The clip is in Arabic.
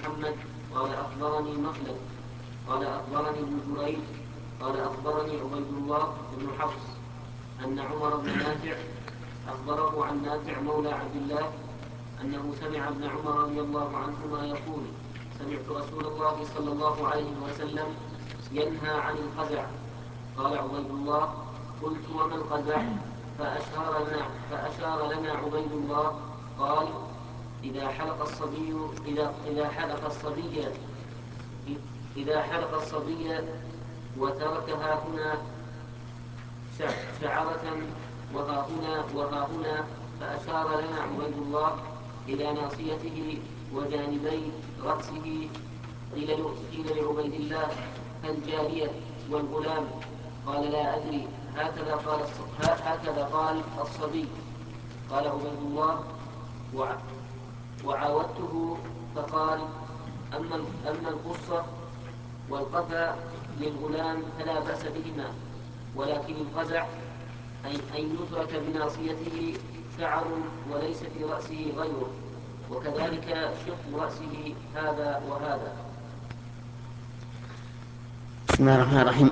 محمد قال أخبرني مخلد قال أخبرني ابن جريج قال أخبرني عبيد الله بن حفص أن عمر بن نافع أخبره عن نافع مولى عبد الله أنه سمع ابن عمر رضي الله عنهما يقول سمعت رسول الله صلى الله عليه وسلم ينهى عن القزع. قال عبيد الله قلت وما القزع؟ فأشار لنا عبيد الله قال إذا حلق الصبي وتركها هنا شعرة وها هنا فأشار لنا عبيد الله إلى ناصيته وجانبي رأسه. قيل لعبيد الله فالجارية والغلام؟ قال لا أدري، هكذا قال الصبي. قال عبيد الله وعاودته فقال أما القصة والقفا للغلام فلا بأس بهما، ولكن القزع أن يترك بناصيته شعر وليس في رأسه غيره، وكذلك شق رأسه هذا وهذا. بسم الله الرحمن الرحيم.